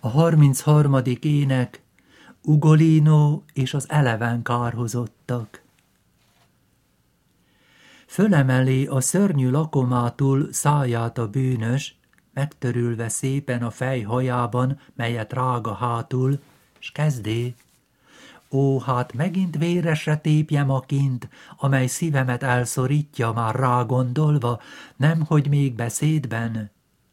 A 33. ének, Ugolino és az eleven kárhozottak. Fölemeli a szörnyű lakomától száját a bűnös, megtörülve szépen a fej hajában, melyet rága hátul, s kezdé: ó, hát megint véresre tépjem a kint, amely szívemet elszorítja már rágondolva, nemhogy még beszédben.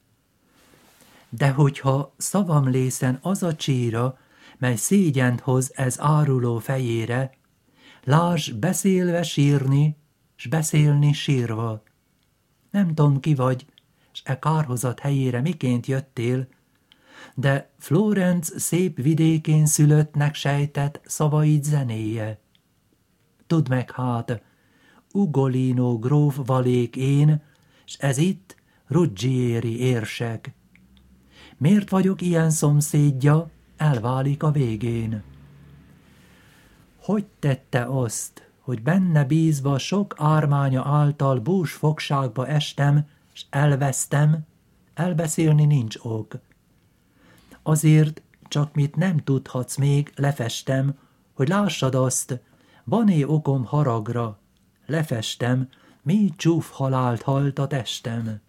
De hogyha szavam lészen az a csíra, mely szégyent hoz ez áruló fejére, lásd beszélve sírni, s beszélni sírva. Nem tudom, ki vagy, s e kárhozat helyére miként jöttél, de Florenc szép vidékén szülöttnek sejtett szavaid zenéje. Tudd meg hát, Ugolino gróf valék én, s ez itt Ruggieri érsek. Miért vagyok ilyen szomszédja, elválik a végén. Hogy tette azt, hogy benne bízva sok ármánya által bús fogságba estem, s elvesztem, elbeszélni nincs ok. Azért csak mit nem tudhatsz még, lefestem, hogy lássad azt, van-e okom haragra, lefestem, mi csúf halált halt a testem.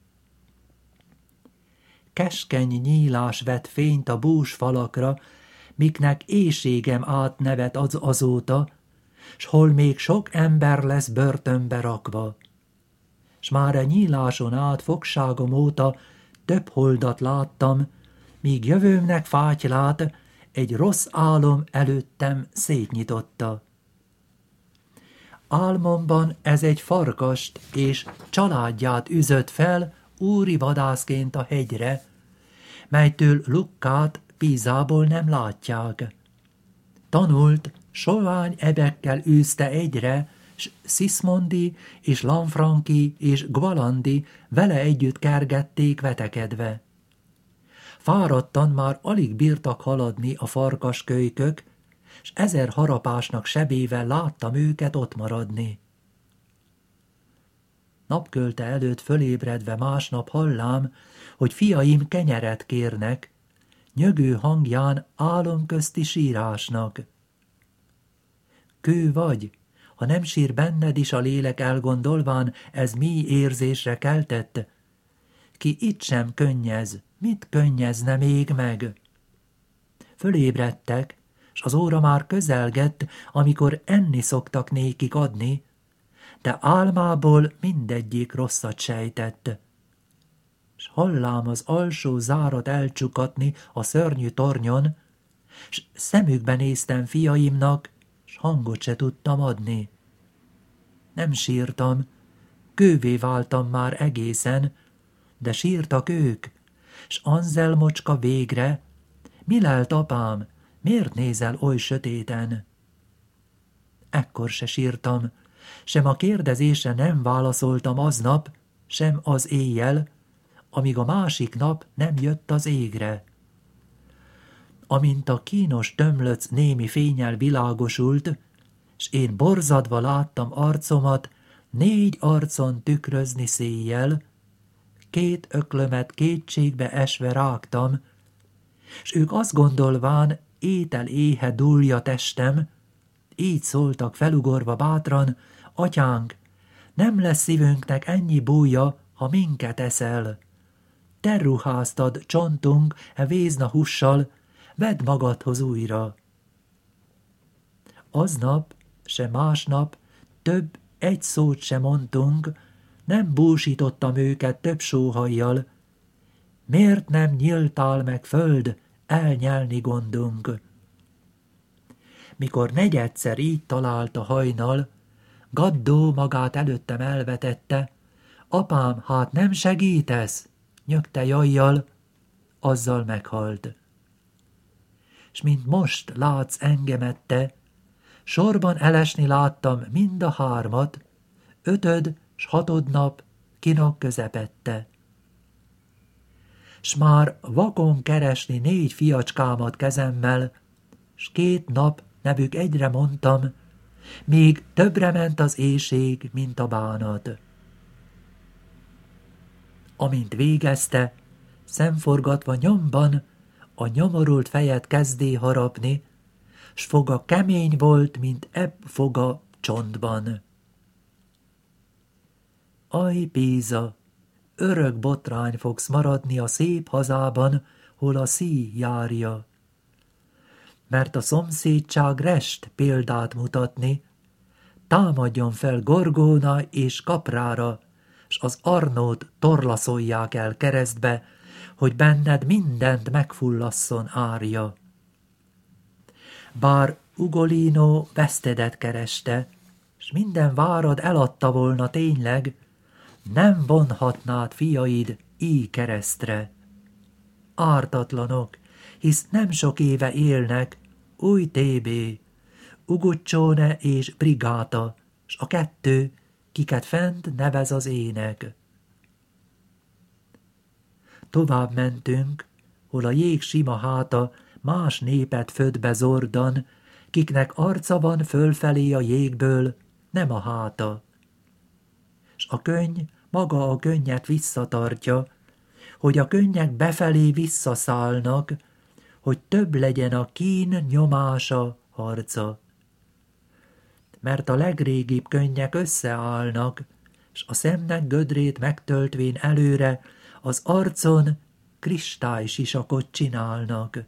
Keskeny nyílás vet fényt a bús falakra, miknek éjségem átnevet azóta, s hol még sok ember lesz börtönbe rakva. S már a nyíláson át fogságom óta több holdat láttam, míg jövőmnek fátylát egy rossz álom előttem szétnyitotta. Álmomban ez egy farkast és családját üzött fel úri vadászként a hegyre, melytől Lukkát Pízából nem látják. Tanult, sovány ebekkel űzte egyre, s Sismondi és Lanfranchi és Gualandi vele együtt kergették vetekedve. Fáradtan már alig bírtak haladni a farkaskölykök, s 1000 harapásnak sebével láttam őket ott maradni. Napkölte előtt fölébredve másnap hallám, hogy fiaim kenyeret kérnek, nyögő hangján álomközti sírásnak. Kő vagy, ha nem sír benned is a lélek elgondolván, ez mi érzésre keltett? Ki itt sem könnyez, mit könnyezne még meg? Fölébredtek, s az óra már közelgett, amikor enni szoktak nékik adni, de álmából mindegyik rosszat sejtett. S hallám az alsó zárat elcsukatni a szörnyű tornyon, s szemükbe néztem fiaimnak, s hangot se tudtam adni. Nem sírtam, kővé váltam már egészen, de sírtak ők, s Anzelmocska végre: mi lelt, apám, miért nézel oly sötéten? Ekkor se sírtam, sem a kérdezésre nem válaszoltam aznap, sem az éjjel, amíg a másik nap nem jött az égre. Amint a kínos tömlöc némi fénnyel világosult, s én borzadva láttam arcomat 4 arcon tükrözni széjjel, 2 öklömet kétségbe esve rágtam, s ők azt gondolván étel éhe dúlja testem, így szóltak felugorva bátran: atyánk, nem lesz szívünknek ennyi bújja, ha minket eszel. Te ruháztad csontunk e vézna hússal, vedd magadhoz újra. Aznap, se másnap több egy szót se mondtunk, nem búsítottam őket több sóhajjal. Miért nem nyíltál meg, föld, elnyelni gondunk? Mikor negyedszer így talált a hajnal, Gaddó magát előttem elvetette: apám, hát nem segítesz? Nyögte jajjal, azzal meghalt. S mint most látsz engemet te, sorban elesni láttam mind a 3, 5. s 6. nap kinok közepette. S már vakon keresni 4 fiacskámat kezemmel, s 2 nap nevük egyre mondtam, még többre ment az éjség, mint a bánat. Amint végezte, szemforgatva nyomban a nyomorult fejet kezdé harapni, s foga kemény volt, mint ebb foga csontban. Aj, Píza, örök botrány fogsz maradni a szép hazában, hol a szíj járja. Mert a szomszédság rest példát mutatni, támadjon fel Gorgóna és Kaprára, s az Arnót torlaszolják el keresztbe, hogy benned mindent megfullasszon árja. Bár Ugolino vesztedet kereste, s minden várad eladta volna tényleg, nem vonhatnád fiaid így keresztre. Ártatlanok, hisz nem sok éve élnek, új Tébé, Uguccione és Brigáta, s a kettő, kiket fent nevez az ének. Tovább mentünk, hol a jég sima háta más népet föd be zordan, kiknek arca van fölfelé a jégből, nem a háta. S a könny maga a könnyet visszatartja, hogy a könnyek befelé visszaszállnak, hogy több legyen a kín nyomása, harca. Mert a legrégibb könnyek összeállnak, s a szemnek gödrét megtöltvén előre az arcon kristálysisakot csinálnak.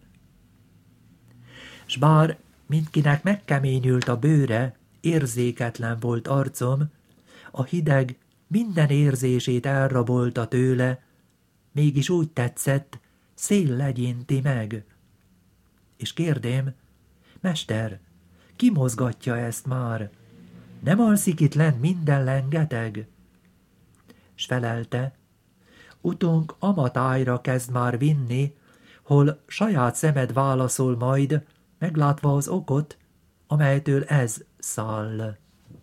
S bár mindkinek megkeményült a bőre, érzéketlen volt arcom, a hideg minden érzését elrabolta tőle, mégis úgy tetszett, szél legyinti meg. És kérdém, mester, ki mozgatja ezt már? Nem alszik itt lent minden lengeteg? S felelte, utunk amatájra kezd már vinni, hol saját szemed válaszol majd, meglátva az okot, amelytől ez száll.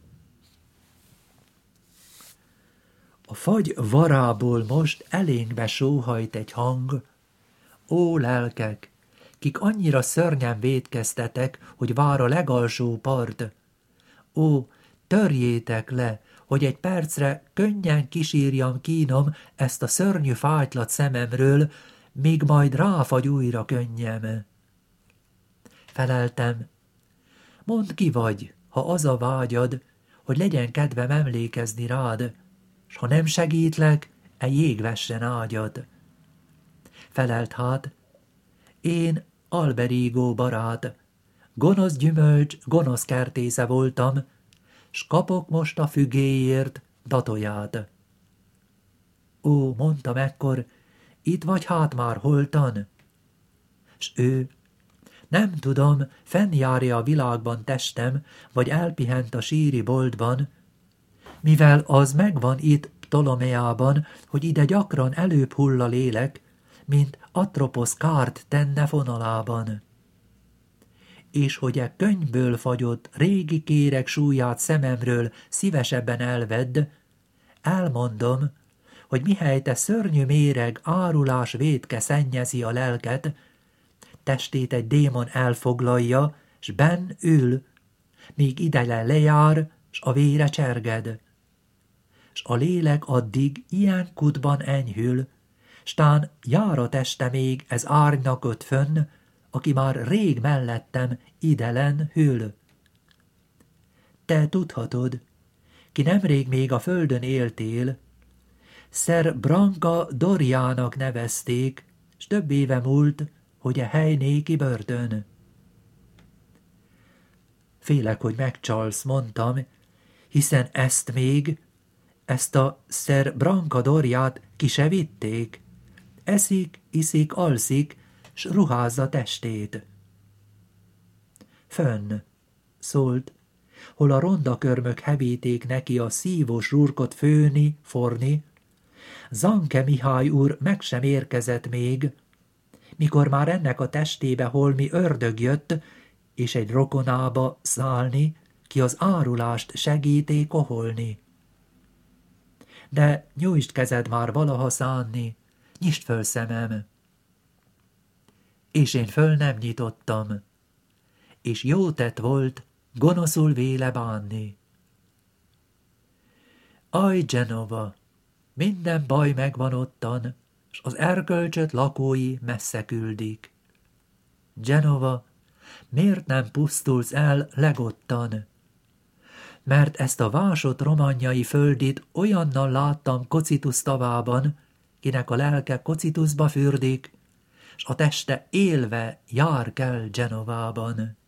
A fagy varából most elénkbe sóhajt egy hang. Ó, lelkek, kik annyira szörnyen vétkeztetek, hogy vár a legalsó part. Ó, törjétek le, hogy egy percre könnyen kisírjam kínom ezt a szörnyű fájtlat szememről, míg majd ráfagy újra könnyem. Feleltem, mondd ki vagy, ha az a vágyad, hogy legyen kedvem emlékezni rád, s ha nem segítlek, jég vessen ágyad. Felelt hát, én Alberigo barát, gonosz gyümölcs, gonosz kertésze voltam, s kapok most a fügéért datóját. Ó, mondtam ekkor, itt vagy hát már holtan? S ő, nem tudom, fennjárja a világban testem, vagy elpihent a síri boltban, mivel az megvan itt Ptolomeában, hogy ide gyakran előbb hull a lélek, mint Atroposz kárt tenne fonalában. És hogy e könyvből fagyott régi kérek súlyát szememről szívesebben elvedd, elmondom, hogy mihelyte szörnyű méreg árulás vétke szennyezi a lelket, testét egy démon elfoglalja, s benn ül, míg idele lejár, s a vére cserged. S a lélek addig ilyen kutban enyhül, stán jár a teste még ez árnyaköt fönn, aki már rég mellettem idelen hűl. Te tudhatod, ki nemrég még a földön éltél, Szer Branca Doriának nevezték, s több éve múlt, hogy a hely néki börtön. Félek, hogy megcsalsz, mondtam, hiszen ezt a Szer Branca Doriát ki se vitték. Eszik, iszik, alszik, s ruházza testét. Fönn, szólt, hol a ronda körmök hevíték neki a szívós rurkot főni, forni, Zanke Mihály úr meg sem érkezett még, mikor már ennek a testébe holmi ördög jött, és egy rokonába szállni, ki az árulást segíté koholni. De nyújtsd kezed már valaha szánni, nyisd föl szemem. És én föl nem nyitottam, és jó tett volt gonoszul véle bánni. Aj, Genova, minden baj megvan ottan, s az erkölcsöt lakói messze küldik. Genova, miért nem pusztulsz el legottan? Mert ezt a vásott romanjai földit olyannal láttam Cocytus tavában, kinek a lelke Cocytusba fürdik, s a teste élve jár kell Genovában.